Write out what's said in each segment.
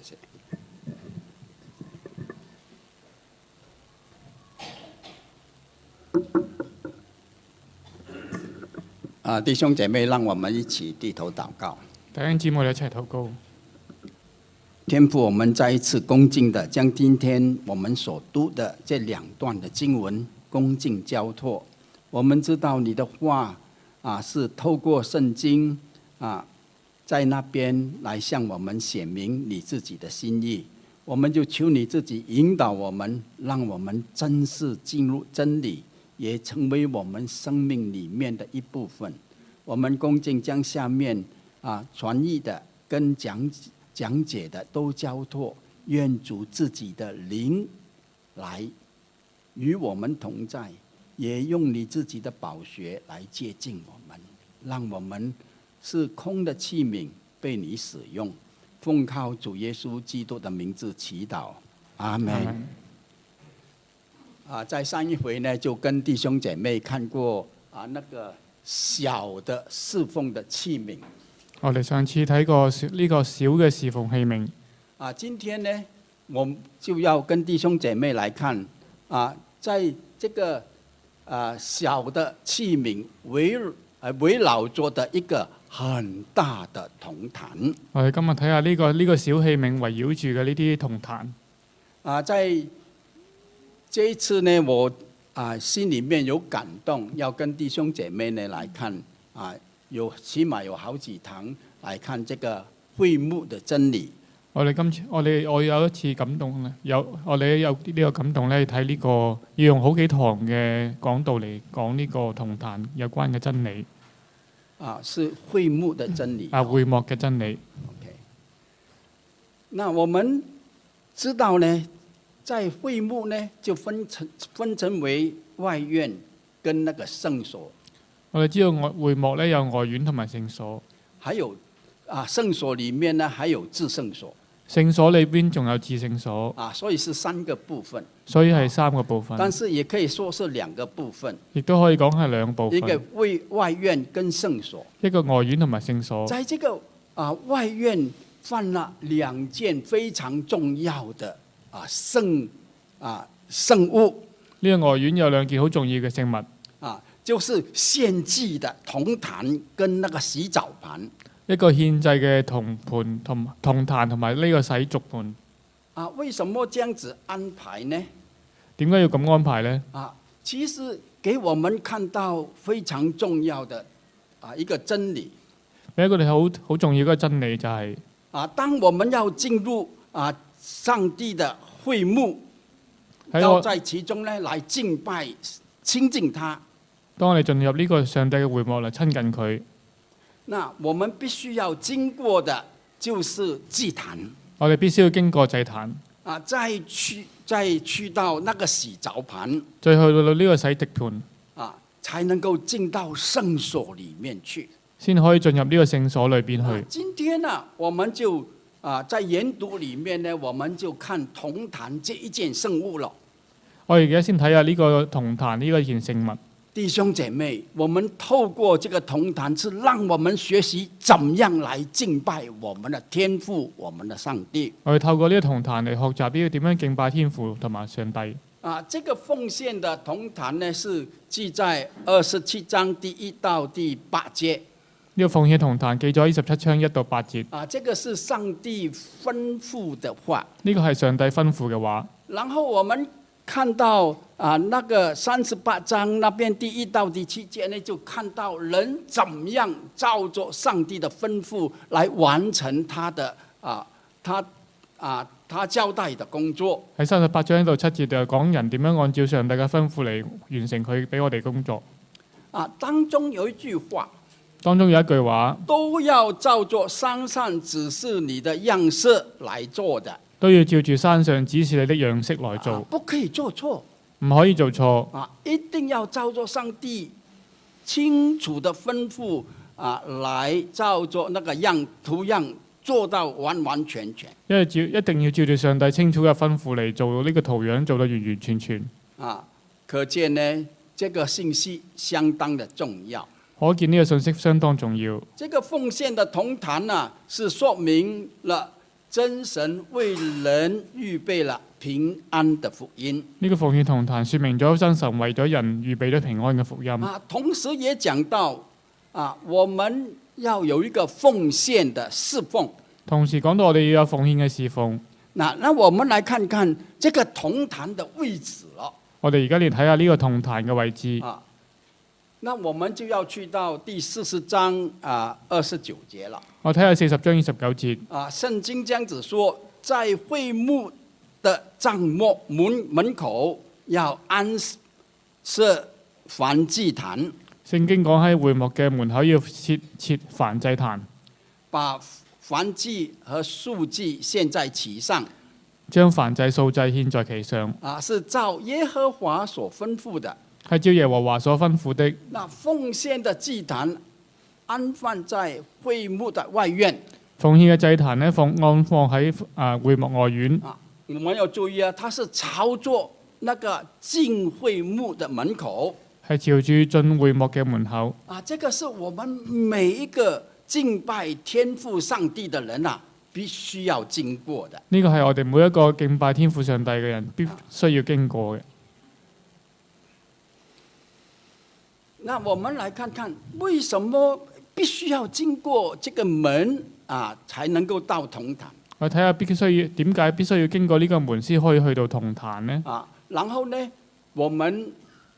謝。弟兄姐妹，讓我們一起低頭禱告。 弟兄姊妹，我哋一齊禱告。 天父，我們再一次恭敬的將今天我們所讀的這兩段的經文恭敬交託。我們知道你的話是透過聖經在那邊來向我們顯明你自己的心意。我們就求你自己引導我們，讓我們真是進入真理，也成為我們生命裡面的一部分。我們恭敬將下面傳譯的跟講解的都交託，願主自己的靈來與我們同在，也用你自己的寶血來接近我們，讓我們是空的器皿被你使用。奉靠主耶穌基督的名字祈禱，阿們。在上一回呢，就跟弟兄姐妹看過那個小的侍奉的器皿。 我哋上次睇過呢個小嘅侍奉器皿。 今天呢，我就要跟弟兄姐妹來看在這個小的器皿圍繞着的一個很大的銅壇。 我哋今日睇下呢個小器皿圍繞住嘅呢啲銅壇。 在這一次呢，我心裡面有感動，要跟弟兄姐妹呢來看起碼有好幾堂來看這個會幕的真理。 我有一次感動咧，我哋有呢個感動咧，睇呢個要用好幾堂嘅講道嚟講呢個銅壇有關嘅真理。 是會幕的真理。 會幕嘅真理。 OK。那我們知道呢，在會幕呢就分成為外院跟那個聖所。 我哋知道會幕咧有外院同埋聖所， 還有聖所裡面呢還有至聖所。 聖所裏邊仲有至聖所。 所以是3個部分。 所以係3個部分。 但是也可以說是2個部分。 亦都可以講係2部分。 一個外院跟聖所。一個外院同埋聖所。 在這個外院放了2件非常重要的聖物。 呢個外院有2件好重要嘅聖物。 就是獻祭的銅壇跟那個洗澡盤。 一個獻祭嘅銅壇同埋呢個洗足盤。 為什麼這樣子安排呢？ 點解要咁安排呢？ 其實給我們看到非常重要的一個真理。 俾佢哋好重要嘅真理就係當我們要進入上帝的會幕，要在其中呢來敬拜親近他。 當我哋進入呢個上帝嘅會幕嚟親近佢， 那我們必須要經過的就是祭壇。 我哋必須要經過祭壇。 再去到那個洗澡盤。 再去到呢個洗滌盤。 才能夠進到聖所裡面去。 先可以進入呢個聖所裏邊去。 今天呢，我們就在研讀裡面呢，我們就看銅壇這一件聖物了。 我而家先睇下呢個銅壇呢個件聖物。 弟兄姐妹，我們透過這個銅壇，是讓我們學習怎樣來敬拜我們的天父，我們的上帝。 我哋透過呢個銅壇嚟學習呢個點樣敬拜天父同埋上帝。 這個奉獻的銅壇呢，是記在27章第1到第8節。 呢個奉獻銅壇記咗27章1到8節。 這個是上帝吩咐的話。 呢個係上帝吩咐嘅話。 然後我們看到那個38章那邊第1到第7節呢，就看到人怎樣照着上帝的吩咐來完成他的他交代的工作。 喺38章1到7節就講人點樣按照上帝嘅吩咐嚟完成佢俾我哋工作。 當中有一句話。 當中有一句話。 都要照着山上指示你的樣式來做的。 都要照住山上指示你的樣式來做。 不可以做錯。 唔可以做錯。 一定要照着上帝清楚的吩咐來照着那個圖樣做到完完全全。 因為一定要照住上帝清楚嘅吩咐嚟做呢個圖樣，做到完完全全。 可見呢，這個信息相當的重要。 可見呢個信息相當重要。 這個奉獻的銅壇是說明了真神為人預備了平安的福音。 呢個奉獻同壇說明咗真神為咗人預備咗平安嘅福音。 同時也講到我們要有一個奉獻的侍奉。 同時講到我哋要有奉獻嘅侍奉。 那我們來看看這個同壇的位置咯。 我哋而家嚟睇下呢個同壇嘅位置。 那我們就要去到第40章29節了。我睇下40章29節。 聖經這樣子說，在會幕的帳幕門口要安設燔祭壇。 聖經講喺會幕嘅門口要設燔祭壇， 把燔祭和素祭獻在其上。 將燔祭素祭獻在其上。 是照耶和華所吩咐的。 係照耶和華所吩咐的。 那奉獻的祭壇安放在會幕的外院。 奉獻嘅祭壇呢，安放喺會幕外院。 我們要注意它是朝着那個進會幕的門口。 係朝住進會幕嘅門口。 這個是我們每一個敬拜天父上帝的人必須要經過的。 呢個係我哋每一個敬拜天父上帝嘅人必須要經過嘅。 那我們來看看，為什麼必須要經過這個門才能夠到同壇？ 我睇下點解必須要經過呢個門先可以去到同壇呢？ 然後呢，我們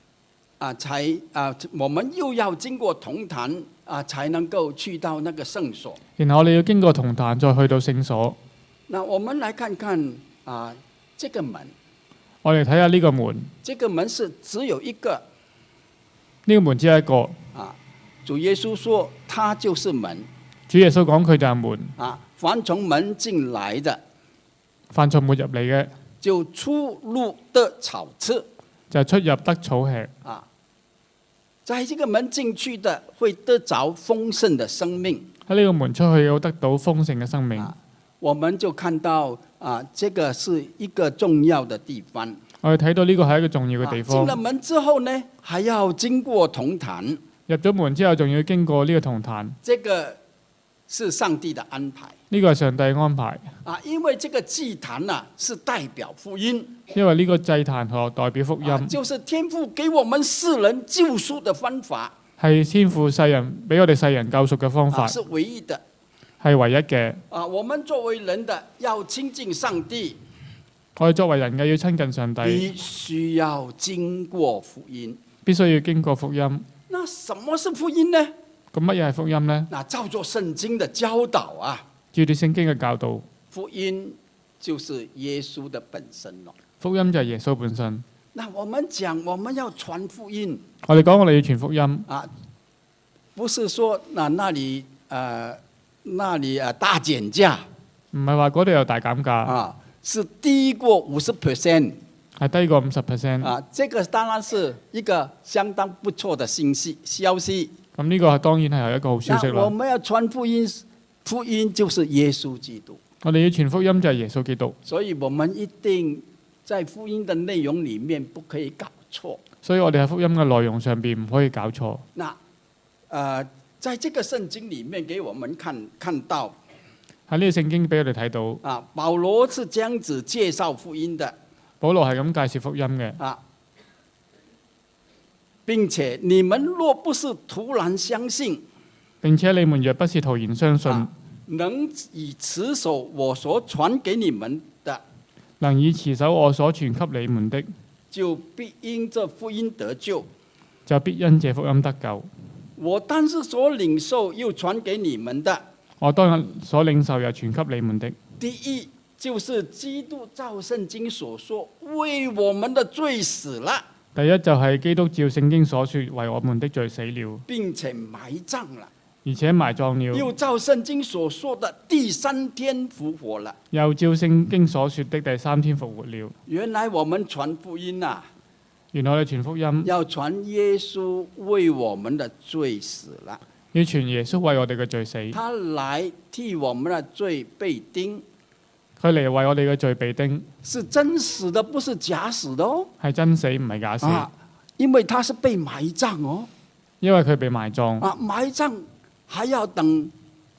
又要經過同壇才能夠去到那個聖所。 然後我哋要經過同壇再去到聖所。 那我們來看看這個門。 我哋睇下呢個門。 這個門是只有一個。 呢個門只有一個。 主耶穌說，他就是門。 主耶穌講佢就係門。 凡從門進來的， 凡從門入嚟嘅， 就出入得草吃。 就出入得草吃。 在這個門進去的，會得着豐盛的生命。 喺呢個門出去要得到豐盛嘅生命。 我們就看到這個是一個重要的地方。 我哋睇到呢個係一個重要嘅地方。 進了門之後呢，還要經過同壇。 入咗門之後，仲要經過呢個同壇。 這個是上帝的安排。 呢個係上帝安排。 因為這個祭壇是代表福音。 因為呢個祭壇代表福音。 就是天父給我們世人救贖的方法。 係天父世人俾我哋世人救贖嘅方法。 是唯一的。 係唯一嘅。 我們作為人的要親近上帝。 我哋作為人嘅要親近上帝， 必須要經過福音。 必須要經過福音。 那什麼是福音呢？ 咁乜嘢係福音呢？ 照做聖經的教導照住聖經嘅教導。 福音就是耶穌的本身咯。 福音就係耶穌本身。 那我們講我們要傳福音。 我哋講我哋要傳福音。 不是說那裡大減價。 唔係話嗰度有大減價。 是低過50%， 係低過50%。 這個當然是一個相當不錯的消息。 咁呢個當然係一個好消息啦。 我們要傳福音，福音就是耶穌基督。 我哋要傳福音就係耶穌基督。所以我們一定在福音的內容裡面不可以搞錯。 所以我哋喺福音嘅內容上邊唔可以搞錯。 在這個聖經裡面給我們看到。 喺呢個聖經俾我哋睇到。 保羅是這樣子介紹福音的。 保羅係咁介紹福音嘅。 並且你們若不是突然相信， 並且你們若不是突然相信， 能以持守我所傳給你們的， 能以持守我所傳給你們的， 就必因這福音得救。 就必因這福音得救。 我當時所領受又傳給你們的。 我當日所領受又傳給你們的。 第一就是基督照聖經所說，為我們的罪死了。 第一就係基督照聖經所說，為我們的罪死了， 並且埋葬了。 而且埋葬了。 又照聖經所說的第3天復活了。 又照聖經所說的第3天復活了。 原來我們傳福音原來我哋傳福音要傳耶穌為我們的罪死了。 要傳耶穌為我哋嘅罪死， 他來替我們的罪被釘， 佢嚟為我哋嘅罪被釘， 是真死的，不是假死的哦。 係真死唔係假死， 因為他是被埋葬哦。 因為佢被埋葬， 埋葬還要等第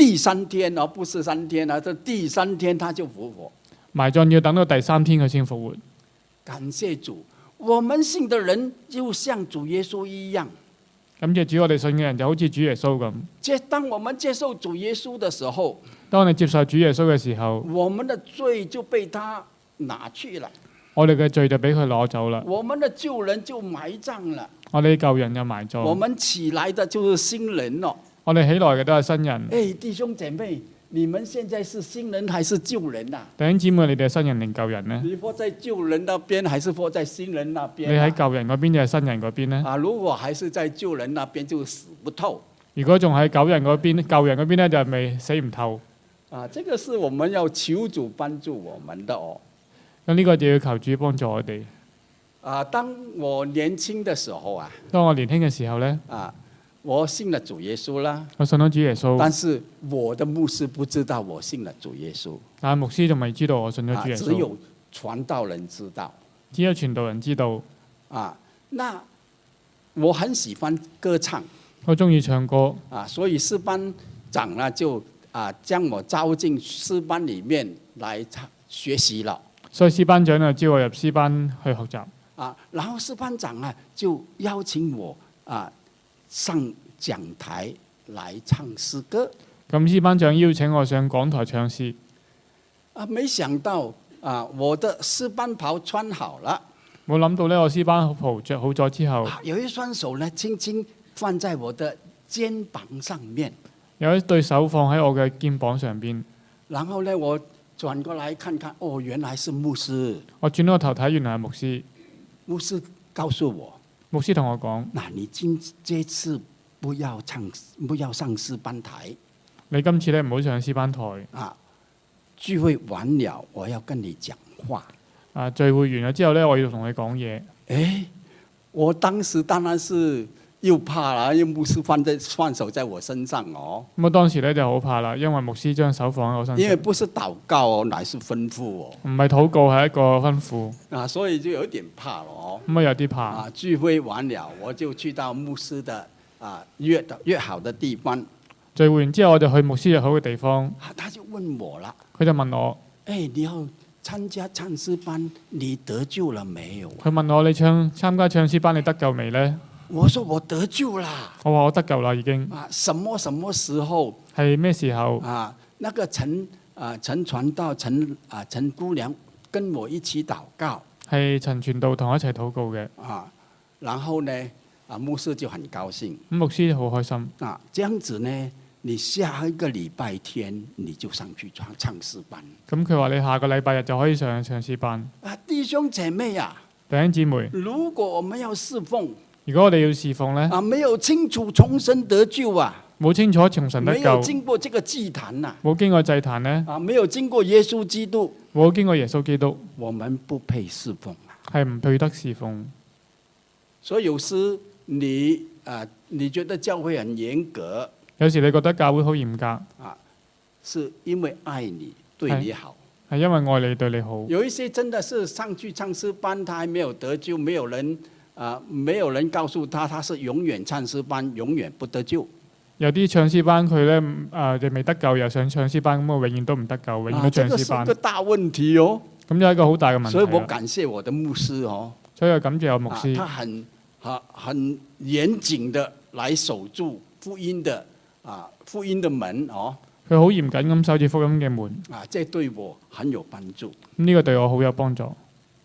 第3天哦，不是3天啊，這第3天他就復活。 埋葬要等到第3天佢先復活。 感謝主，我們信的人就像主耶穌一樣。 感謝主，我哋信嘅人就好似主耶穌咁。 當我們接受主耶穌的時候， 當你接受主耶穌嘅時候， 我們的罪就被他拿去了， 我哋嘅罪就俾佢攞走啦。 我們的舊人就埋葬了， 我哋舊人就埋葬。 我們起來的就是新人咯。 我哋起來嘅都係新人。 誒，弟兄姐妹，你們現在是新人還是舊人啊？ 弟兄姊妹，你哋係新人定舊人呢？ 你活在舊人那邊，還是活在新人那邊？ 你喺舊人嗰邊定係新人嗰邊呢？ 如果還是在舊人那邊，就死不透。 如果仲喺舊人嗰邊咧，就未死唔透。 這個是我們要求主幫助我們的哦。 咁呢個就要求主幫助我哋。 當我年輕的時候當我年輕嘅時候呢， 我信了主耶穌啦。 我信咗主耶穌， 但是我的牧師不知道我信了主耶穌。 但係牧師仲未知道我信咗主耶穌。 只有傳道人知道。 只有傳道人知道。 那我很喜歡歌唱。 我中意唱歌。 所以詩班長呢就將我招進詩班裡面來學習了。所以詩班長就招我入詩班去學習。然後詩班長呢就邀請我上講台來唱詩歌。咁詩班長邀請我上講台唱詩。沒想到我的詩班袍穿好了。冇諗到呢，我詩班袍着好咗之後，有一雙手呢輕輕放在我的肩膀上面。有一對手放喺我嘅肩膀上邊。然後呢，我轉過來看看，哦，原來是牧師。我轉個頭睇，原來係牧師。牧師告訴我。牧師同我講：你這次不要上詩班台。你今次咧唔好上詩班台。聚會完了，我要跟你講話。聚會完咗之後咧，我要同你講嘢。我當時當然是又怕啦，因為牧師放手在我身上哦。咁我當時咧就好怕啦，因為牧師將手放喺我身上。因為不是禱告哦，乃是吩咐哦。唔係禱告，係一個吩咐。所以就有點怕咯。咁有啲怕。聚會完了，我就去到牧師的約好的地方。聚會完之後，我就去牧師約好嘅地方。他就問我啦，佢就問我：你要參加唱詩班，你得救了沒有？佢問我：你參加唱詩班，你得救未呢？我說我得救啦。我話我得救啦，已經。什麼時候？係咩時候？那個陳傳道陳姑娘跟我一起禱告。係陳傳道同我一齊禱告嘅。然後呢，牧師就很高興。牧師好開心。這樣子呢，你下一個禮拜天你就上去唱詩班。咁佢話你下個禮拜日就可以上唱詩班。弟兄姐妹啊，弟兄姊妹，如果我們要侍奉，如果我哋要侍奉呢，沒有清楚重生得救冇清楚重生得救，沒有經過這個祭壇冇經過祭壇呢，沒有經過耶穌基督，冇經過耶穌基督，我們不配侍奉，係唔配得侍奉。所以有時你覺得教會很嚴格，有時你覺得教會好嚴格，是因為愛你，對你好，係因為愛你對你好。有一些真的是上去唱詩班，他還沒有得救，沒有人告訴他是永遠唱詩班，永遠不得救。有啲唱詩班佢咧就未得救，又上唱詩班，咁我永遠都唔得救，永遠都唱詩班。這個是個大問題哦。咁有一個好大嘅問題。所以我感謝我的牧師哦。所以我感謝我牧師。他很嚴謹的來守住福音的門哦。佢好嚴謹咁守住福音嘅門。這對我很有幫助。呢個對我好有幫助。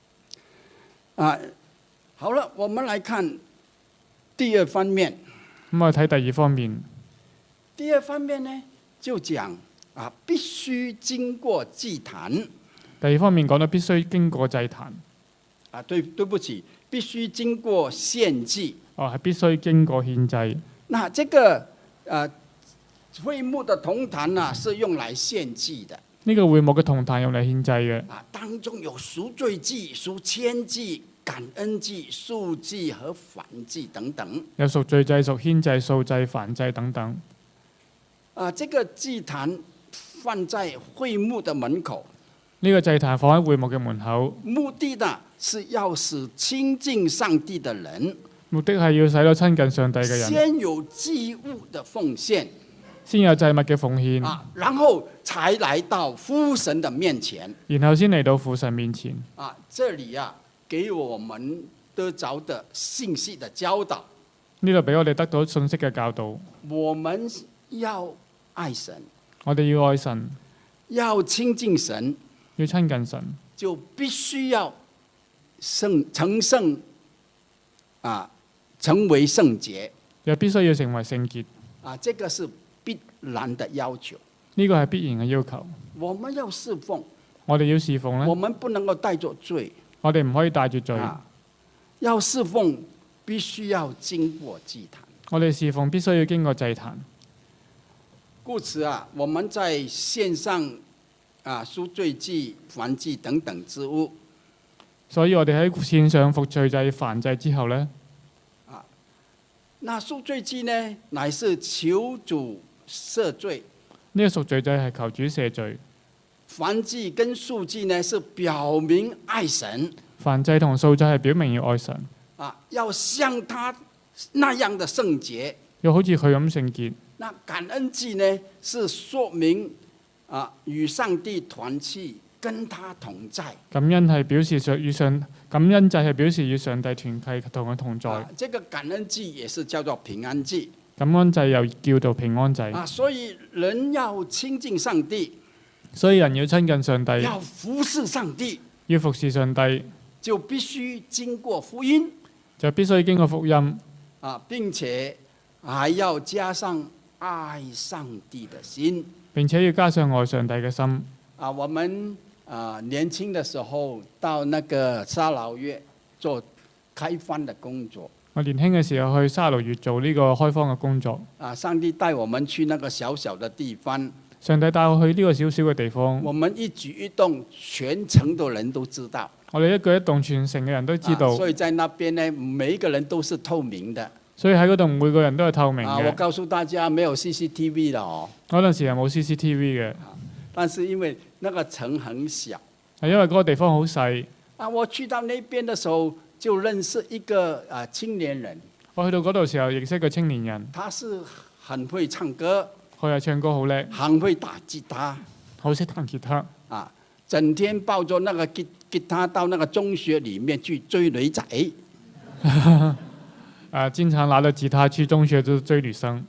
好了，我們來看第二方面。咁我睇第二方面。第二方面呢，就講必須經過祭壇。第二方面講到必須經過祭壇。對不起，必須經過獻祭。係必須經過獻祭。那這個會幕的銅壇是用來獻祭的。呢個會幕嘅銅壇用嚟獻祭嘅。當中有贖罪祭、贖愆祭、感恩祭、素祭和燔祭等等。有贖罪祭、贖愆祭、素祭、燔祭等等。這個祭壇放在會幕的門口。呢個祭壇放喺會幕嘅門口。目的呢，是要使親近上帝的人。目的係要使到親近上帝嘅人。先有祭物的奉獻。 先有祭物嘅奉獻， 啊，然後才來到父神的面前。 然後先嚟到父神面前。 啊，這裏啊，給我們得着的信息的教導。 呢度俾我哋得到信息嘅教導。 我們要愛神， 我哋要愛神， 要親近神， 要親近神， 就必須要成聖啊，成為聖潔。 又必須要成為聖潔。 啊，這個是必然的要求。 呢個係必然嘅要求。 我們要侍奉， 我哋要侍奉呢， 我們不能夠帶着罪。 我哋唔可以帶住罪。 要侍奉必須要經過祭壇。 我哋侍奉必須要經過祭壇。 故此啊，我們在獻上啊贖罪祭、燔祭等等之物。 所以我哋喺線上贖罪祭、燔祭之後呢， 那贖罪祭呢，乃是求主赦罪。 呢個贖罪祭係求主赦罪。 燔祭跟贖祭呢，是表明愛神。 燔祭同贖祭係表明要愛神。 啊，要像他那樣的聖潔。 要好似佢咁聖潔。 那感恩祭呢，是說明啊與上帝團契，跟他同在。 感恩係表示感恩祭係表示與上帝團契同佢同在。 這個感恩祭也是叫做平安祭。 感恩祭又叫做平安祭。 啊，所以人要親近上帝， 所以人要親近上帝， 要服侍上帝， 要服侍上帝， 就必須經過福音， 就必須經過福音。 啊，並且還要加上愛上帝的心， 並且要加上愛上帝嘅心。 啊，我們年輕的時候到那個沙勞越做開荒的工作。 我年輕嘅時候去沙勞越做呢個開荒嘅工作。 啊，上帝帶我們去那個小小的地方。 上帝帶我去呢個小小嘅地方。 我們一舉一動，全城的人都知道。 我哋一舉一動，全城嘅人都知道。 所以在那邊呢，每一個人都是透明的。 所以喺嗰度每個人都係透明嘅。 我告訴大家，沒有 CCTV 的哦。 嗰陣時係冇 CCTV 嘅。 但是因為那個城很小。 係因為嗰個地方好細。 啊，我去到那邊的時候，就認識一個青年人。 我去到嗰度時候，認識一個青年人。 他是很會唱歌。 佢係唱歌好叻。 很會打吉他。 好識彈吉他。 啊，整天抱着那個吉他到那個中學裡面去追女仔。 經常拿着吉他去中學就追女生。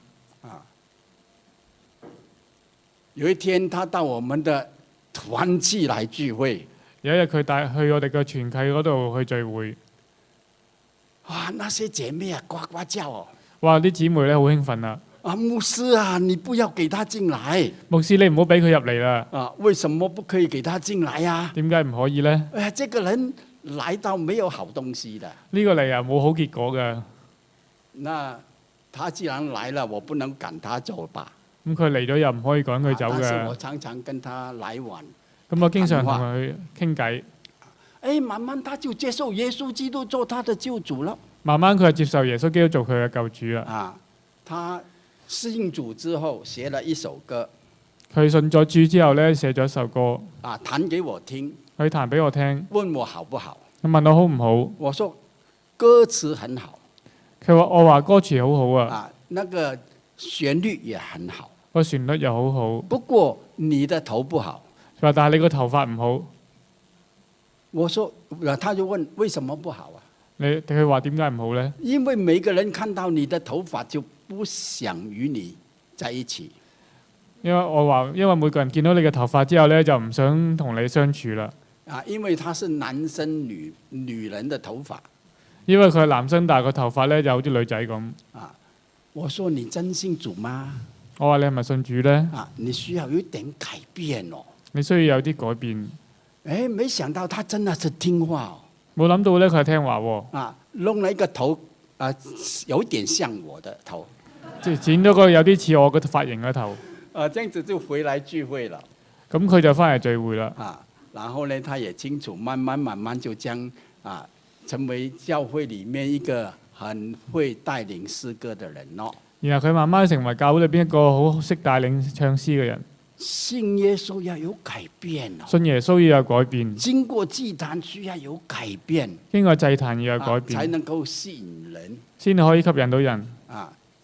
有一天，他到我們的團契來聚會。 有一日佢帶去我哋嘅團契嗰度去聚會。 啊，那些姐妹啊，呱呱叫哦！ 哇，啲姊妹咧好興奮啊！ 啊，牧師啊，你不要給他進來。 牧師，你唔好俾佢入嚟啦。 啊，為什麼不可以給他進來啊？ 點解唔可以呢？ 哎呀，這個人來到沒有好東西的。 呢個嚟啊，冇好結果㗎。 那他既然來了，我不能趕他走吧？ 咁佢嚟咗又唔可以趕佢走嘅。 但是我常常跟他來往。 咁我經常同佢傾偈。 哎，慢慢他就接受耶穌基督做他的救主了。 慢慢佢係接受耶穌基督做佢嘅救主啦。 啊，他信主之後寫了一首歌。 佢信咗主之後咧，寫咗一首歌。 啊，彈給我聽。 佢彈俾我聽。 問我好不好？ 佢問我好唔好？ 我說歌詞很好。 我話歌詞好好啊。 啊，那個旋律也很好。 個旋律又好好。 不過你的頭不好。 佢話但係你個頭髮唔好。 我說，他就問為什麼不好啊？ 佢話點解唔好呢？ 因為每個人看到你的頭髮就不想與你在一起。 因為每個人見到你嘅頭髮之後呢，就唔想同你相處啦。 啊，因為他是男生女人的頭髮。 因為佢係男生，但係個頭髮呢就好似女仔咁。 啊，我說你真信主嗎？ 我話你係咪信主呢？ 啊，你需要有一點改變哦。 你需要有啲改變。 誒，沒想到他真的是聽話哦。 冇諗到呢，佢係聽話喎。 啊，弄了一個頭，有點像我的頭。 即係剪咗個有啲似我個髮型嘅頭。 啊，這樣子就回來聚會了。 咁佢就翻嚟聚會啦。 啊，然後呢，他也清楚，慢慢就將成為教會裡面一個很會帶領詩歌的人咯。 然後佢慢慢成為教會裏邊一個好識帶領唱詩嘅人。 信耶穌要有改變哦。 信耶穌要有改變。 經過祭壇需要有改變。 經過祭壇要有改變。 才能夠吸引人。 先可以吸引到人。 啊，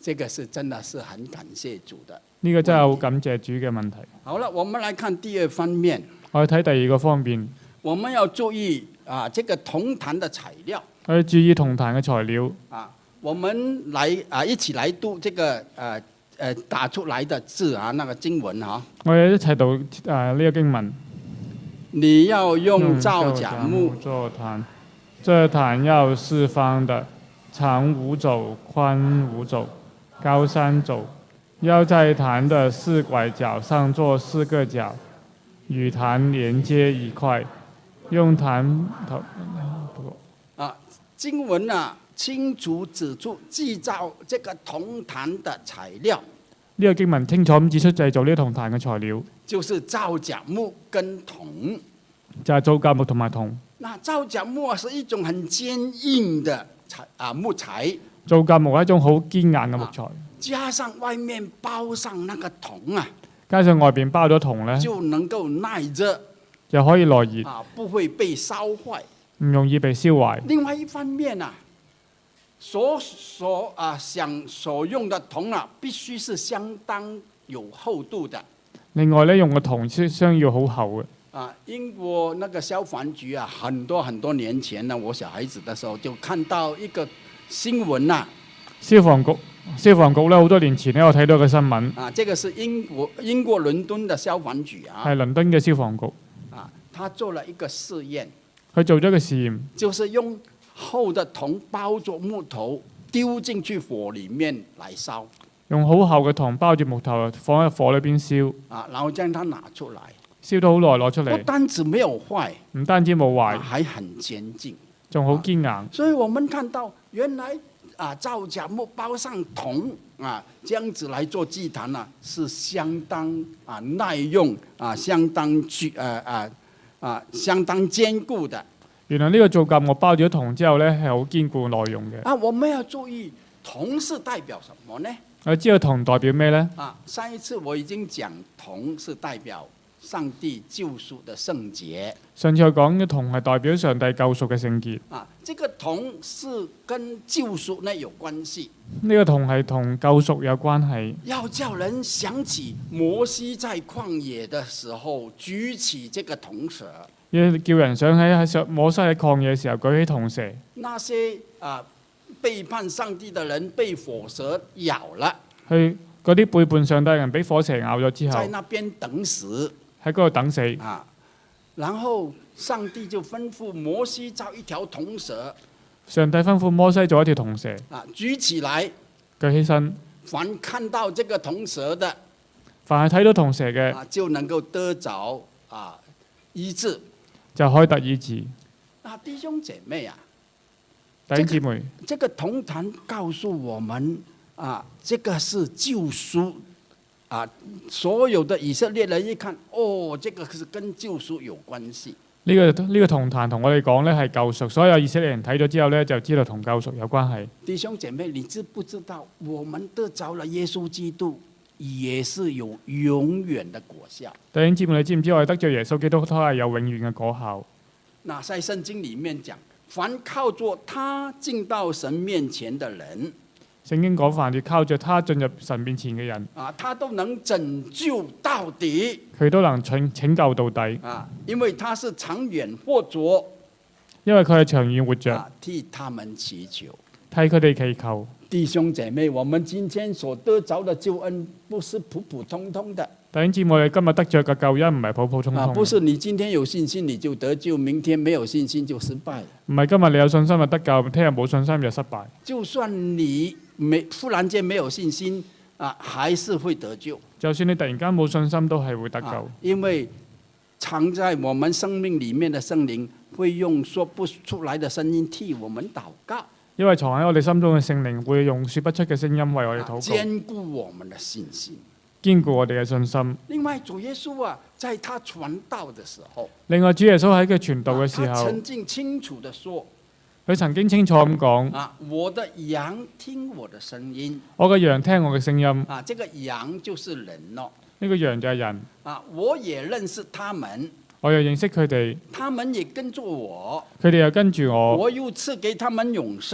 这个是真的是很感謝主的。 呢個真係好感謝主嘅問題。 好了，我們來看第二方面， 我哋睇第二個方面， 我們要注意這個銅壇的材料我哋注意銅壇嘅材料。 我們來一起來讀這個打出來的字那個經文我哋一齊讀呢個經文。 你要用皂莢木做壇，這壇要四方的，長5肘，寬5肘，高3肘。要在壇的4拐角上做4個角，與壇連接一塊，用壇頭。 經文清楚指出製造這個銅壇的材料。 呢個經文清楚咁指出製造呢個銅壇嘅材料， 就是皂莢木跟銅， 就係皂莢木同埋銅。 那皂莢木是一種很堅硬的木材， 皂莢木係一種好堅硬嘅木材。 加上外面包上那個銅加上外邊包咗銅呢， 就能夠耐熱， 就可以耐熱， 不會被燒壞， 唔容易被燒壞。 另外一方面所用的銅必須是相當有厚度的。 另外呢，用嘅銅需要好厚嘅。 英國那個消防局很多年前呢，我小孩子的時候就看到一個新聞消防局咧好多年前咧，我睇到個新聞。 這個是英國倫敦的消防局係倫敦嘅消防局。 他做了一個試驗。 佢做咗個試驗，就是用厚的銅包住木頭，丟進去火裡面來燒。 用好厚嘅銅包住木頭，放喺火裏邊燒。 然後將它拿出來。 燒到好耐攞出嚟。 不單止沒有壞， 唔單止冇壞， 還很堅淨， 仲好堅硬。 所以我們看到原來皂莢木包上銅這樣子來做祭壇是相當耐用相當堅固的。 原來呢個皂莢木包咗銅之後呢，係好堅固耐用嘅。 我們要注意銅是代表什麼呢？ 我知道銅代表咩呢？ 上一次我已經講銅是代表上帝救贖的聖潔。上次我講嘅銅係代表上帝救贖嘅聖潔。這個銅是跟救贖呢有關係。 呢個銅係同救贖有關係。 要叫人想起摩西在曠野的時候舉起這個銅蛇。 要叫人想喺摩西喺曠野嘅時候舉起銅蛇。 那些背叛上帝的人被火蛇咬了。 嗰啲背叛上帝嘅人俾火蛇咬咗之後， 在那邊等死。 喺嗰度等死。 然後上帝就吩咐摩西造一條銅蛇。 上帝吩咐摩西做一條銅蛇。 舉起來。 舉起身。 凡看到這個銅蛇的， 凡係睇到銅蛇嘅， 就能夠得着醫治。 就可以得醫治。 弟兄姐妹弟兄姊妹， 這個銅壇告訴我們這個是救贖。所有的以色列人一看，這個是跟救贖有關係。 呢個銅壇同我哋講呢係救贖，所有以色列人睇咗之後呢，就知道同救贖有關係。 弟兄姐妹，你知不知道我們得着了耶穌基督，也是有永遠的果效？ 弟兄姊妹，你知唔知我哋得着耶穌基督都係有永遠嘅果效？ 在聖經裡面講，凡靠着他進到神面前的人。 聖經講，凡係靠着他進入神面前嘅人， 他都能拯救到底。 佢都能拯救到底。 因為他是長遠活着。 因為佢係長遠活着， 替他們祈求， 替佢哋祈求。 弟兄姐妹，我們今天所得着的救恩，不是普普通通的。 弟兄姊妹，你今日得着嘅救恩唔係普普通通。 不是你今天有信心你就得救，明天沒有信心就失敗。 唔係今日你有信心就得救，聽日冇信心就失敗。 就算你忽然間沒有信心，還是會得救。 就算你突然間冇信心，都係會得救。 因為藏在我們生命裡面的聖靈，會用說不出來的聲音替我們禱告。 因為藏喺我哋心中嘅聖靈，會用說不出嘅聲音為我哋禱告。 堅固我們的信心。 堅固我哋嘅信心。 另外，主耶穌在他傳道的時候， 另外主耶穌喺佢傳道嘅時候， 他曾經清楚地說， 佢曾經清楚咁講， 我的羊聽我的聲音。 我嘅羊聽我嘅聲音。 這個羊就是人咯。 呢個羊就係人。 我也認識他們。 我又認識佢哋。 他們也跟住我。 佢哋又跟住我。 我又賜給他們永生。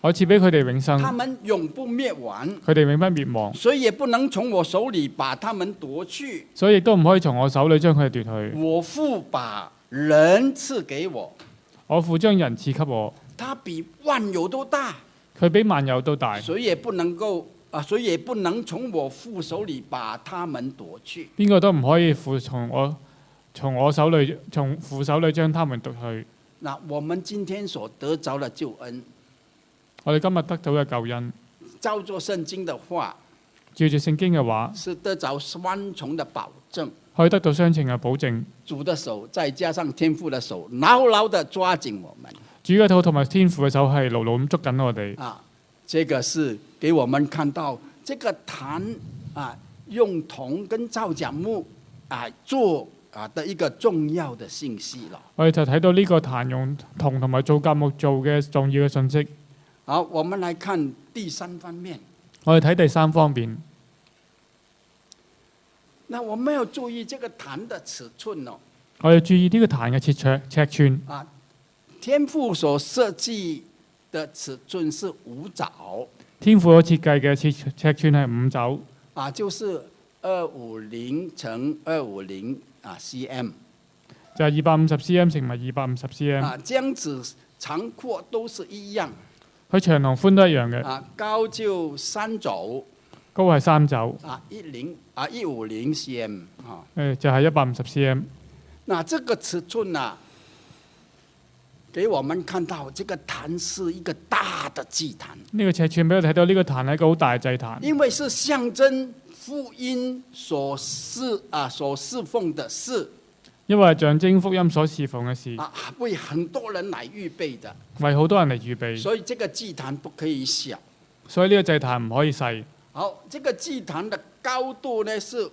我賜俾佢哋永生， 他們永不滅亡， 佢哋永不滅亡， 所以也不能從我手裏把他們奪去。 所以亦都唔可以從我手裏將佢哋奪去。 我父把人賜給我， 我父將人賜給我， 他比萬有都大， 佢比萬有都大， 所以也不能從我父手裏把他們奪去。 邊個都唔可以從我手裏從父手裏將他們奪去。 那我們今天所得着的救恩， 我哋今日得到嘅救恩， 照做聖經的話， 照住聖經嘅話， 是得着雙重的保證。 可以得到雙重嘅保證。 主的手再加上天父的手，牢牢地抓緊我們。 主嘅手同埋天父嘅手係牢牢咁捉緊我哋。 這個是給我們看到這個壇用銅跟皂莢木做的一個重要的信息咯。 我哋就睇到呢個壇用銅同埋皂莢木做嘅重要嘅信息。 好，我們來看第三方面。 我哋睇第三方面。 那我們要注意這個壇的尺寸哦。 我哋注意呢個壇嘅尺寸。 天父所設計的尺寸是5肘。天父所設計嘅尺寸係5肘。 就是250乘250cm。 就係250 cm 乘埋250 cm。 這樣子長闊都是一樣。 佢長同寬都一樣嘅。 高就3肘。 高係3肘。 150 cm。 就係150 cm。 那這個尺寸給我們看到，這個壇是一個大的祭壇。 呢個尺寸俾我睇到呢個壇係一個好大嘅祭壇。 因為是象徵福音所侍奉的事。 因為象徵福音所侍奉嘅事。 為很多人來預備的。 為好多人嚟預備。 所以這個祭壇不可以小。 所以呢個祭壇唔可以細。 好，這個祭壇的高度呢是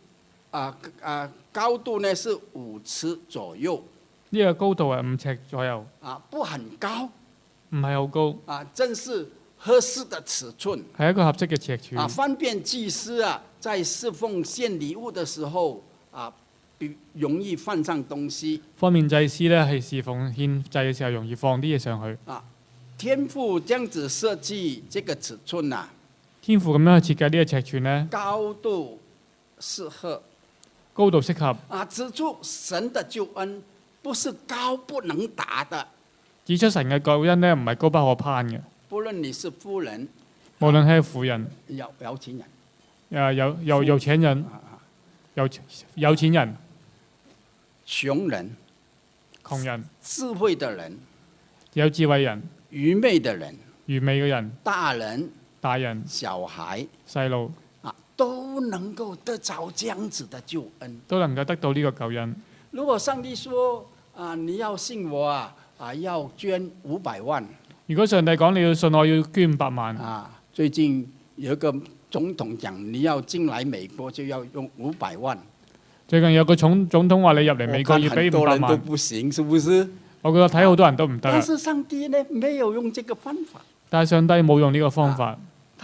5尺左右。 呢個高度係5尺左右。 不很高。 唔係好高。 正是合適的尺寸。 係一個合適嘅尺寸。 方便祭司在侍奉獻禮物的時候容易放上東西。 方便祭司呢係侍奉獻祭嘅時候容易放啲嘢上去。 天父這樣子設計這個尺寸天父咁樣去設計呢個尺寸呢， 高度適合。 高度適合。 指出神的救恩不是高不能達的。 指出神嘅救恩呢，唔係高不可攀嘅。 無論你是富人， 無論係富人， 有錢人， 有錢人，有錢人， 窮人， 窮人， 智慧的人， 有智慧人， 愚昧的人， 愚昧嘅人， 大人， 小孩，細路， 都能夠得着這樣子的救恩， 都能夠得到呢個救恩。 如果上帝說你要信我要捐500萬。 如果上帝講你要信我要捐500萬。 最近有一個總統講你要進來美國就要用500萬。 最近有個總統話你入嚟美國要俾500萬。 很多人都不行，是不是？ 我覺得睇好多人都唔得。 但是上帝呢，沒有用這個方法。 但係上帝冇用呢個方法。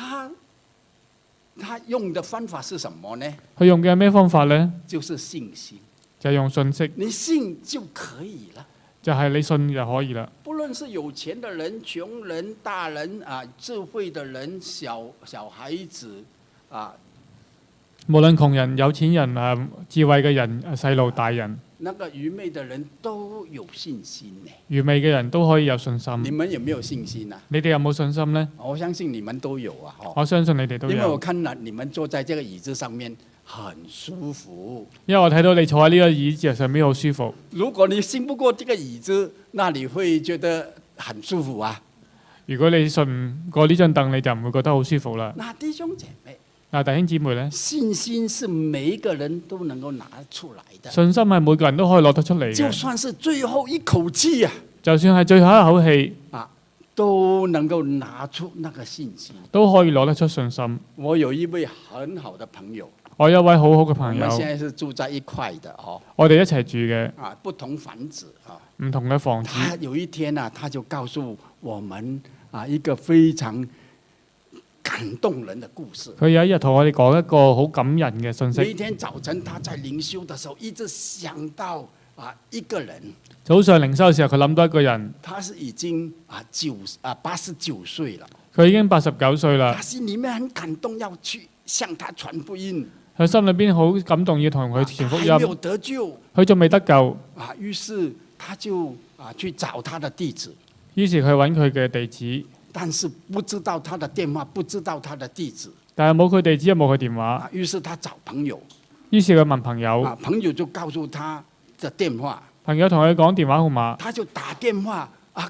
他用的方法是什麼呢？ 佢用嘅係咩方法呢？ 就是信心。 就係用信息。 你信就可以了。 就係你信就可以啦。 不論是有錢的人、窮人、大人智慧的人、小孩子無論窮人、有錢人、智慧嘅人、細路、大人， 那個愚昧的人都有信心呢。 愚昧嘅人都可以有信心。 你們有沒有信心啊？ 你哋有冇信心呢？ 我相信你們都有我相信你哋都有。 因為我看到你們坐在這個椅子上面很舒服。因為我睇到你坐喺呢個椅子上面好舒服。 如果你信不過這個椅子，那你會覺得很舒服啊？ 如果你信唔過呢張凳，你就唔會覺得好舒服啦。 那弟兄姐妹。 弟兄姊妹呢？ 信心是每一個人都能夠拿出來的。 信心係每個人都可以攞得出嚟嘅。 就算是最後一口氣就算係最後一口氣都能夠拿出那個信心， 都可以攞得出信心。 我有一位很好的朋友， 我有一位好好嘅朋友。 我們現在是住在一塊的我哋一齊住嘅。 不同房子唔同嘅房子。 他有一天他就告訴我們一個非常感動人的故事。 佢有一日同我哋講一個好感人嘅信息。 有一天早晨，他在靈修的時候，一直想到一個人， 早上靈修嘅時候，佢諗到一個人， 他是已經89歲了， 佢已經89歲啦他，心裡面很感動，要去向他傳福音。 佢心裏邊好感動，要同佢傳福他還沒有音， 得救佢仲未得救， 於是他就去找他的地址， 於是佢揾佢嘅地址， 但是不知道他的電話，不知道他的地址， 但係冇佢地址又冇佢電話， 於是他找朋友， 於是佢問朋友， 朋友就告訴他的電話， 朋友同佢講電話號碼， 他就打電話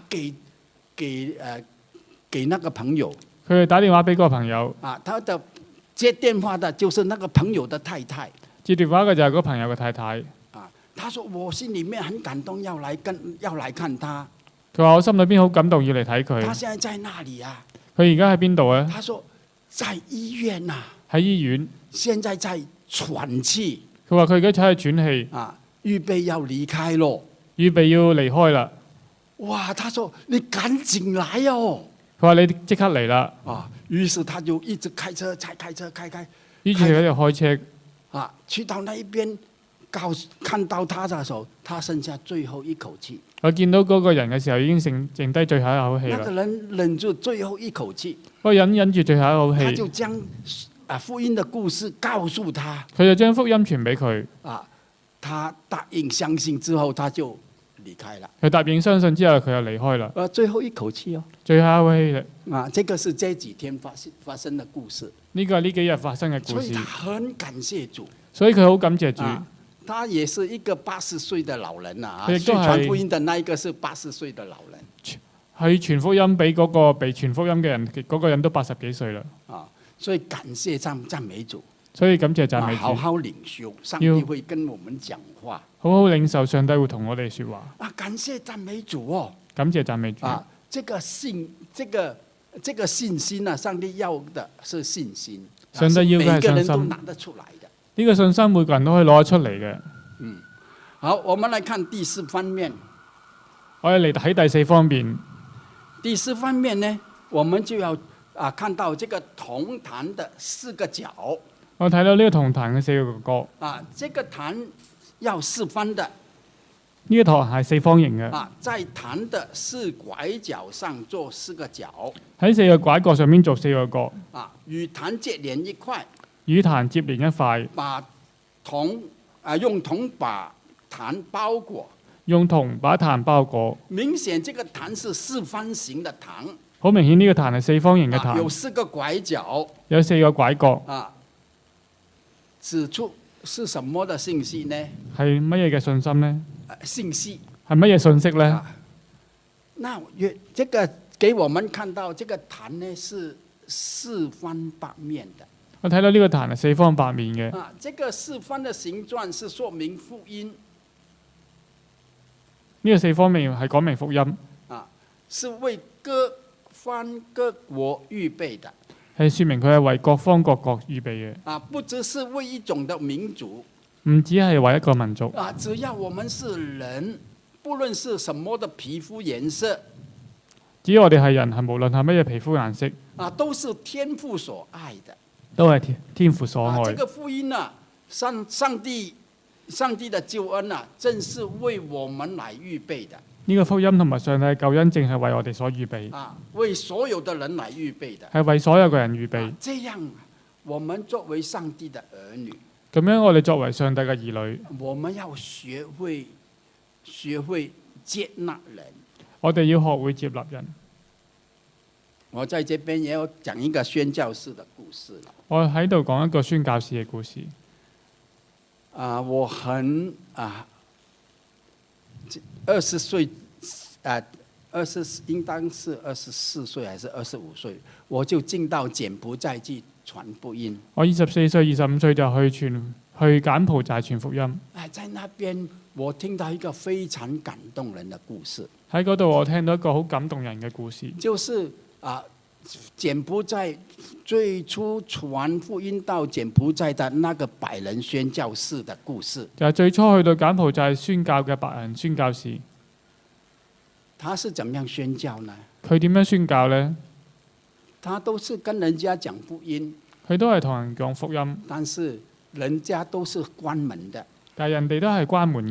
給那個朋友， 佢打電話俾嗰個朋友， 他的接電話的就是那個朋友的太太。 接電話嘅就係嗰個朋友嘅太太。 他說我心裡面很感動，要來看他。 佢話我心裏邊好感動，要嚟睇佢。 他現在在哪裡啊？ 佢而家喺邊度啊？ 他說在醫院啊。 喺醫院。 現在在喘氣。 佢話佢而家喺度喘氣。 預備要離開咯。 預備要離開啦。 哇！他說你趕緊來哦。 佢話你即刻嚟啦。 於是他就一直開車。 於是佢喺度開車。 去到那一邊，看到他的時候，他剩下最後一口氣。 我見到嗰個人嘅時候，已經剩低最後一口氣啦。 那個人忍住最後一口氣。 嗰個人忍住最後一口氣。 他就將福音的故事告訴他。 佢就將福音傳俾佢。 他答應相信之後，他就離開了。 佢答應相信之後，佢就離開啦。 最後一口氣哦。 最後一口氣啦。 這個是這幾天發生的故事。 呢個係呢幾日發生嘅故事。 所以他很感謝主。 所以佢好感謝主。 他也是一個80歲的老人啊。 佢亦都係傳福音的那一個是80歲的老人。 係傳福音俾嗰個被傳福音嘅人，嗰個人都80幾歲啦。 所以感謝讚美主。 所以感謝讚美主。 好好領受，上帝會跟我們講話。 好好領受，上帝會同我哋說話。 感謝讚美主哦。 感謝讚美主。 這個信心啊，上帝要的是信心。 上帝要嘅係信心。每個人都拿得出來的。 呢個信心每個人都可以攞得出嚟嘅。 好，我們來看第4方面。 我哋嚟睇第4方面。 第4方面呢，我們就要看到這個銅壇的4個角。 我睇到呢個銅壇嘅4個角。 這個壇要4方的。 呢個壇係4方形嘅。 在壇的4拐角上做4個角。 喺4個拐角上面做4個角。 與壇接連一塊。 與壇接連一塊。 用銅把壇包裹。 用銅把壇包裹。 明顯這個壇是4方形的壇。 好明顯呢個壇係4方形嘅壇。 有4個拐角。 有4個拐角。 指出是什麼的信息呢？ 係乜嘢嘅信心呢？ 信息係乜嘢信息呢？ 那這個給我們看到，這個壇呢是4方八面的。 我睇到呢個壇係4方8面嘅。 這個4方的形狀是說明福音。 呢個4方面係講明福音。 是為各方各國預備的。 係說明佢係為各方各國預備嘅。 不只是為一種的民族。 唔只係為一個民族。 只要我們是人，不論是什麼的皮膚顏色。 只要我哋係人，係無論係乜嘢皮膚顏色。 都是天父所愛的。 都係天父所愛。 這個福音啊，上帝的救恩啊，正是為我們來預備的。 呢個福音同埋上帝嘅救恩，正係為我哋所預備。 為所有的人來預備的。 係為所有嘅人預備。 這樣，我們作為上帝的兒女。 咁樣，我哋作為上帝嘅兒女， 我們要學會接納人。 我哋要學會接納人。 我在這邊也要講一個宣教士的故事。 我喺度講一個宣教士嘅故事。 我很20歲，應當是24歲還是25歲，我就進到柬埔寨去傳福音。我 24歲、25歲就去柬埔寨傳福音。 在那邊我聽到一個非常感動人的故事。 喺嗰度我聽到一個好感動人嘅故事。 就是柬埔寨最初傳福音到柬埔寨的那個白人宣教士的故事。 就係最初去到柬埔寨宣教嘅白人宣教士。 他是怎樣宣教呢？ 佢點樣宣教呢？ 他都是跟人家講福音。 佢都係同人講福音。 但是人家都是關門的。 但係人哋都係關門嘅。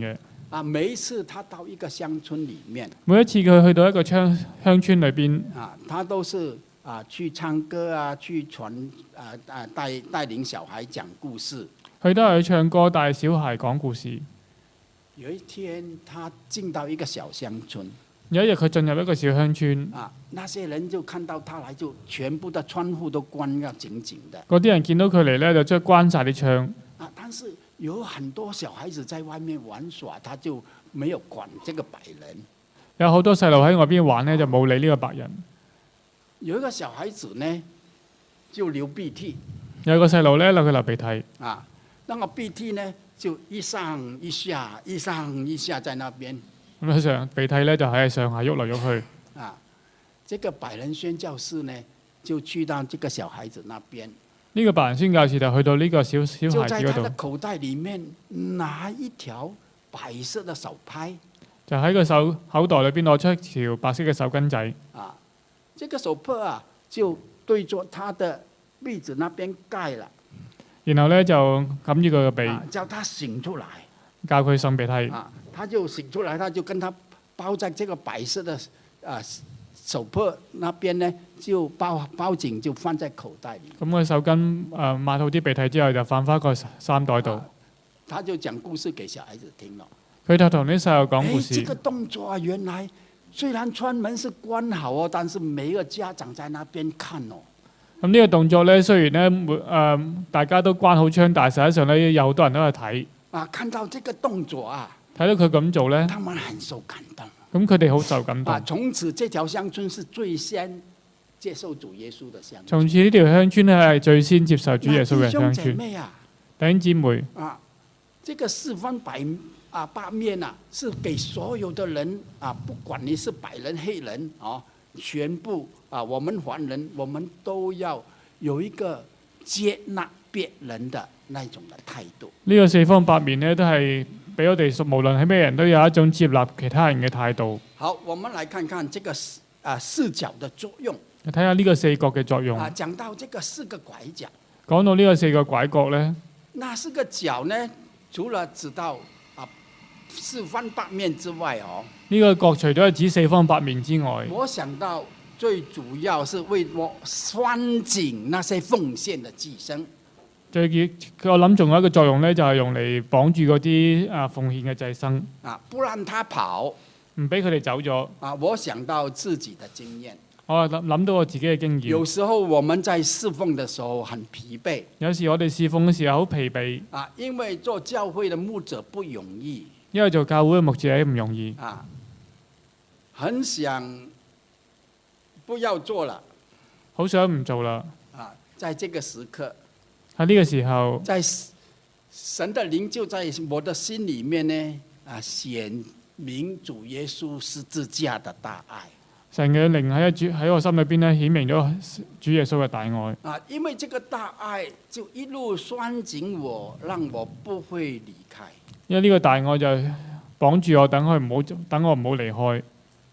啊，每一次他到一个鄉村裡面， 每一次佢去到一個鄉村裏邊， 啊，他都是啊去唱歌啊，去帶領小孩講故事。 佢都係去唱歌帶小孩講故事。 有一天，他進到一個小鄉村。 有一日佢進入一個小鄉村， 啊，那些人就看到他來，就全部的窗戶都關得緊緊的。 嗰啲人見到佢嚟呢，就將關晒啲窗。 啊，但是有很多小孩子在外面玩耍，他就沒有管這個白人。 有好多細路喺外邊玩呢，就冇理呢個白人。 有一個小孩子呢，就流鼻涕。 有個細路呢，佢流鼻涕。 啊，那個鼻涕呢，就一上一下，一上一下在那邊。咁上鼻涕咧就喺上下喐嚟喐去。 啊，這個白人宣教士呢，就去到這個小孩子那邊。 呢個白人宣教士就去到呢個小孩子嗰度。 就在他的口袋裡面拿一條白色的手拍。 就喺個口袋裏邊攞出一條白色嘅手巾仔。 啊，這個手拍啊，就對着他的鼻子那邊蓋了。然後咧就冚住佢個鼻。 叫他醒出來。 教佢擤鼻涕。 啊，他就醒出來，他就跟他包在這個白色的手帕那邊呢，就包緊，就放在口袋裡。咁個手巾抹好啲鼻涕之後，就放返個衫袋度。 他就講故事給小孩子聽咯。 佢就同啲細路講故事。 這個動作啊，原來雖然窗門是關好哦，但是每一個家長在那邊看哦。 咁呢個動作咧，雖然咧大家都關好窗，但係實際上咧有好多人都去睇。 啊，看到這個動作啊， 睇到佢咁做咧， 他們很受感動。 咁佢哋好受感動。 啊，從此這條鄉村是最先接受主耶穌的鄉村。 從此呢條鄉村咧係最先接受主耶穌嘅鄉村。 弟兄姊妹啊，這個四方八面啊，是給所有的人啊，不管你是白人黑人啊，全部啊，我們華人，我們都要有一個接納別人的那種的態度。 呢個四方八面呢，都係俾我哋無論係咩人都有一種接納其他人嘅態度。 好，我們來看看這個四角的作用。 睇下呢個四角嘅作用。 啊，講到這個四個拐角。 講到呢個四個拐角呢， 那四個角呢，除了指到四方八面之外哦， 呢個角除咗係指四方八面之外， 我想到最主要是為我拴緊那些奉獻的寄生。 我諗仲有一個作用咧，就係用嚟綁住嗰啲奉獻嘅祭牲。 啊，不讓他跑， 唔俾佢哋走咗。 啊，我想到自己的經驗。 我諗到我自己嘅經驗。 有時候我們在侍奉的時候很疲憊。 有時我哋侍奉嘅時候好疲憊。 啊，因為做教會的牧者不容易。 因為做教會嘅牧者唔容易。 啊，很想不要做了。 好想唔做啦。 啊，在這個時刻。 喺呢個時候， 在神的靈就在我的心裡面呢，啊，顯明主耶穌十字架的大愛。 神嘅靈喺我心裏邊呢，顯明咗主耶穌嘅大愛。 啊，因為這個大愛就一路拴緊我，讓我不會離開。 因為呢個大愛就綁住我，等我唔好離開。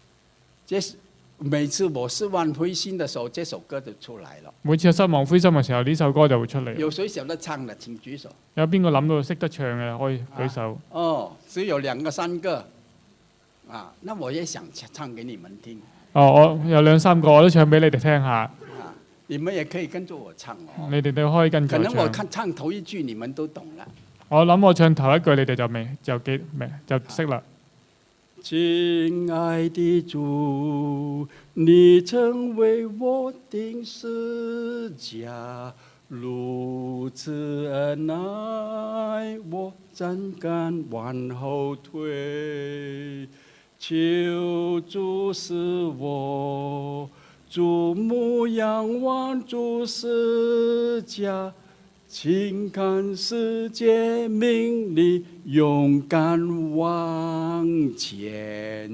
每次我失望灰心的時候，這首歌就出來了。 每次失望灰心嘅時候，呢首歌就會出嚟。 有誰曉得唱的？請舉手。 有邊個諗到識得唱嘅可以舉手。 哦，只有2個3個。啊，那我也想唱給你們聽。 哦，我有2、3個，我都唱俾你哋聽下。 啊，你們也可以跟着我唱哦。 你哋都可以跟住我唱。 可能我唱頭一句，你們都懂了。 我諗我唱頭一句，你哋就識啦。 親愛的主，你曾為我釘十架，如此恩愛，我怎敢往後退？求主使我注目仰望主十架，請看世界命令，勇敢往前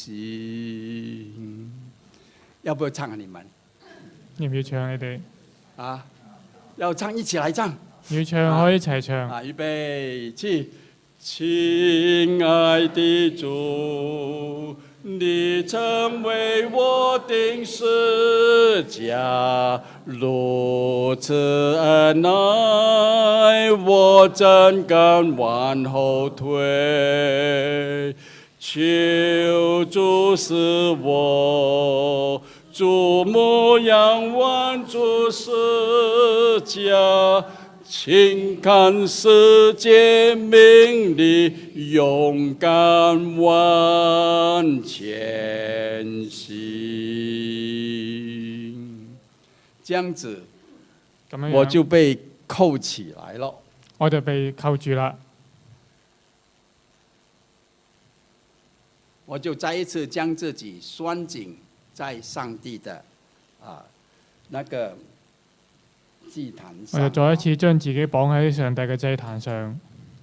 行。要不要唱啊？你們要唔要唱你哋？ 啊，要唱一起來唱。 要唱可以一齊唱。 啊，預備起。親愛的主， 你曾为我钉十架，如此恩爱，我怎敢往后退？求主使我注目仰望主十架，请看世界命里勇敢往前行。这样子， 咁樣我就被扣起來了。 我就被扣住啦。 我就再一次将自己拴緊在上帝的那個祭壇上。 我就再一次將自己綁喺上帝嘅祭壇上。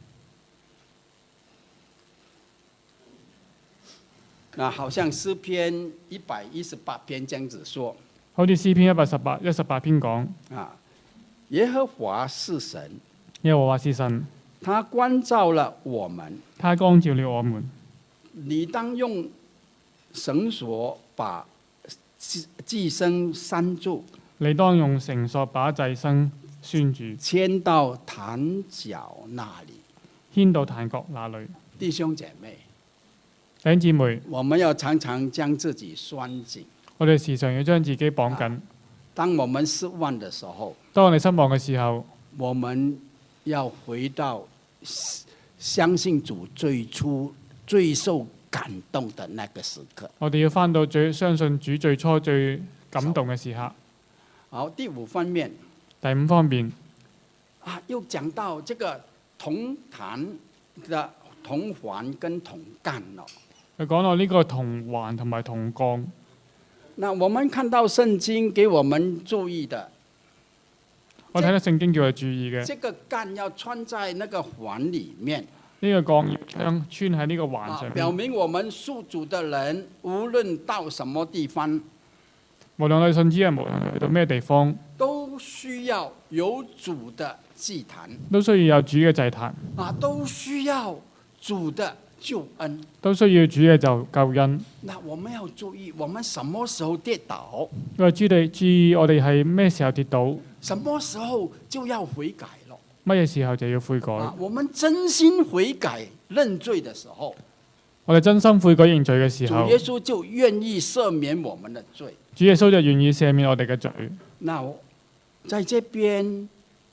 好像詩篇118篇這樣子說。 好似詩篇118篇講。 耶和華是神。 耶和華是神。 他關照了我們。 他光照了我們。 你當用繩索把祭牲拴住。 你當用繩索把祭牲拴住， 牽到壇角那裡。 牽到壇角那裡。 弟兄姐妹， 弟兄姊妹， 我們要常常將自己拴緊。 我哋時常要將自己綁緊。 當我們失望的時候， 當我哋失望嘅時候， 我們要回到相信主最初最受感動的那個時刻。 我哋要返到相信主最初最感動嘅時刻。 好，第五方面。 第五方面。 又講到這個銅壇的銅環跟銅桿咯。 佢講到呢個銅環同埋銅槓。 那我們看到聖經給我們注意的。 我睇到聖經叫我注意嘅。 這個桿要穿在那個環裡面。 呢個槓要穿喺呢個環上面。 表明我們屬主的人，無論到什麼地方， 無論我哋信主嘅，無論去到咩地方， 都需要有主的祭壇。 都需要有主嘅祭壇。 都需要主的救恩。 都需要主嘅救恩。 那我們要注意，我們什麼時候跌倒？ 我哋注意我哋係咩時候跌倒？ 什麼時候就要悔改咯？ 乜嘢時候就要悔改？ 我們真心悔改認罪的時候， 我哋真心悔改認罪嘅時候， 主耶穌就願意赦免我們的罪。 主耶穌就願意赦免我哋嘅罪。 那在這邊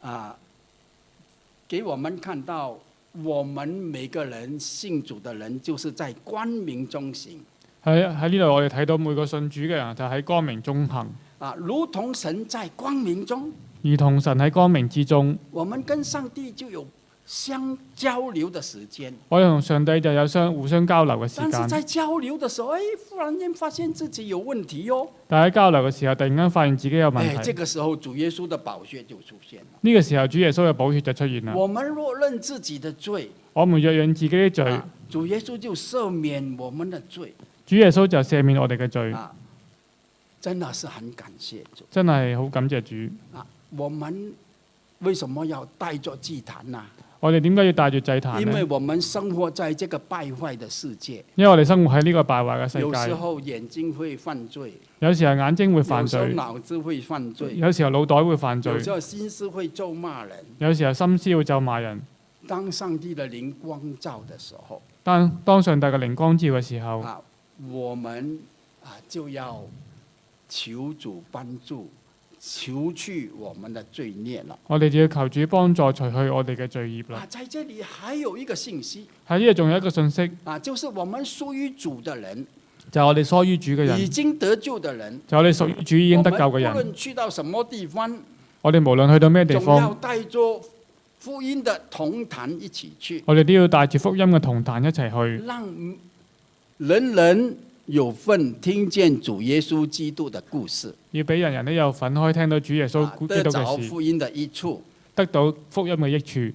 給我們看到，我們每個人信主的人，就是在光明中行。喺呢度，我哋睇到每個信主嘅人就喺光明中行。 如同神在光明中。 如同神喺光明之中， 我們跟上帝就有相交流的時間。我哋同上帝就有互相交流嘅時間。 但是在交流的時候，忽然間發現自己有問題喲。 但喺交流嘅時候，突然間發現自己有問題。 這個時候主耶穌的寶血就出現了。 呢個時候主耶穌嘅寶血就出現啦。 我們若認自己的罪， 我們若認自己的罪， 主耶穌就赦免我們的罪。 主耶穌就赦免我哋嘅罪。 真的是很感謝主。 真係好感謝主。 我們為什麼要帶着祭壇呢？ 我哋點解要帶住祭壇呢？ 因為我們生活在這個敗壞的世界。 因為我哋生活喺呢個敗壞嘅世界。 有時候眼睛會犯罪。 有時候眼睛會犯罪。 有時候腦子會犯罪。 有時候腦袋會犯罪。 有時候心思會咒罵人。 有時候心思會咒罵人。 當上帝的靈光照的時候。 當上帝嘅靈光照嘅時候。 我們就要求主幫助。除去我們的罪孽了。 我哋就要求主幫助除去我哋嘅罪孽啦。 在這裡還有一個信息。 喺呢度仲有一個信息。 就是我們屬於主的人。 就係我哋屬於主嘅人。 已經得救的人。 就係我哋屬於主已經得救嘅人。 無論去到什麼地方， 我哋無論去到咩地方， 總要帶着福音的銅壇一起去。 我哋都要帶住福音嘅銅壇一齊去。 讓人人有份聽見主耶穌基督的故事， 要俾人人都有份可以聽到主耶穌基督嘅事， 得着福音的益處， 得到福音嘅益處。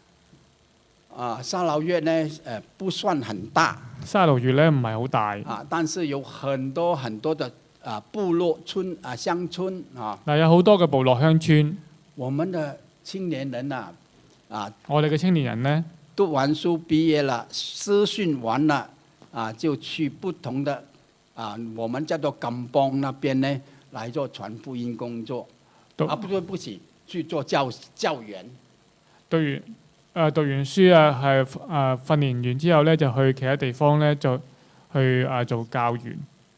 沙勞越呢，不算很大， 沙勞越呢唔係好大， 但是有很多很多的部落村鄉村嗱，有好多嘅部落鄉村。 我們的青年人我哋嘅青年人呢， 讀完書畢業了，師訓完了。 就去不同的我們叫做金邦那邊呢，來做傳福音工作。不是去做教員。 讀完書係訓練完之後咧，就去其他地方咧，就去做教員。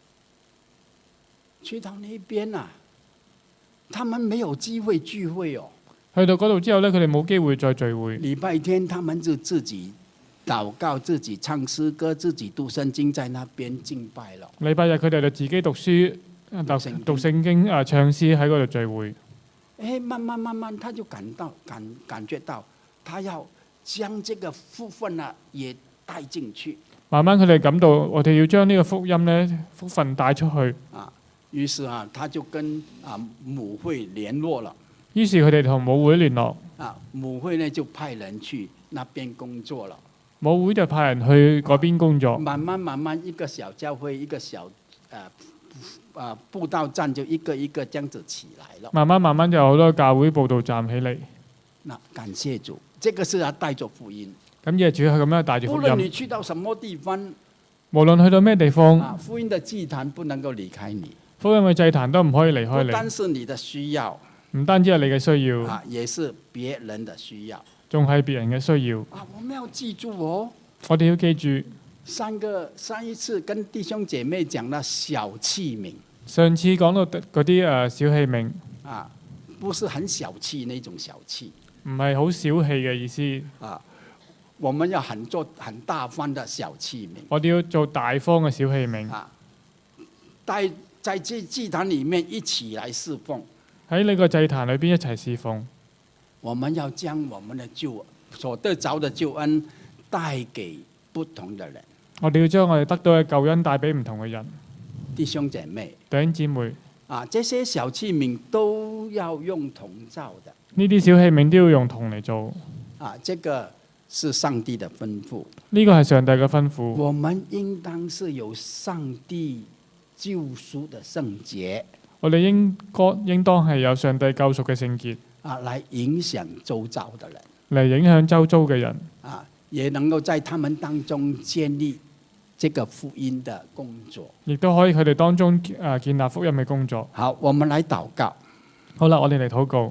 去到那邊他們沒有機會聚會哦。 去到嗰度之後咧，佢哋冇機會再聚會。 禮拜天他們就自己禱告、自己唱詩歌、自己讀聖經，在那邊敬拜咯。 禮拜日佢哋就自己讀書、讀聖經、唱詩喺嗰度聚會。 慢慢，他就感覺到，他要將這個福分也帶進去。 慢慢佢哋感到，我哋要將呢個福音咧、福分帶出去。 於是他就跟母會聯絡了。 於是佢哋同母會聯絡。 母會呢就派人去那邊工作了。 母會就派人去嗰邊工作。 慢慢，一個小教會，一個小佈道站就一個一個這樣子起來了。 慢慢就有好多教會佈道站起嚟。 感謝主，這個是帶着福音。 咁嘢主要係咁樣帶住福音。 無論你去到什麼地方， 無論去到咩地方， 福音的祭壇不能夠離開你。 福音嘅祭壇都唔可以離開你。 不單是你的需要， 唔單止係你嘅需要， 也是別人的需要， 仲係別人嘅需要。 我們要記住哦。 我哋要記住。 上一次跟弟兄姐妹講了小器皿。 上次講到嗰啲小器皿。 不是很小氣那種小氣。 唔係好小氣嘅意思。 我們要做很大方的小器皿。 我哋要做大方嘅小器皿。 在這祭壇裡面一起來侍奉。 喺呢個祭壇裏邊一齊侍奉。 我們要將我們的所得着的救恩帶給不同的人。 我哋要將我哋得到嘅救恩帶俾唔同嘅人。 弟兄姐妹。 弟兄姊妹。 這些小器皿都要用銅造的。 呢啲小器皿都要用銅嚟做。 這個是上帝的吩咐。 呢個係上帝嘅吩咐。 我們應當是有上帝救贖的聖潔。 我哋應當係有上帝救贖嘅聖潔。 來影響周遭的人。 嚟影響周遭嘅人。 也能夠在他們當中建立這個福音的工作。 亦都可以佢哋當中建立福音嘅工作。 好，我們來禱告。 好啦，我哋嚟禱告。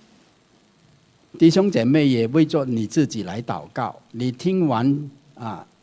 弟兄姐妹也為咗你自己來禱告。你聽完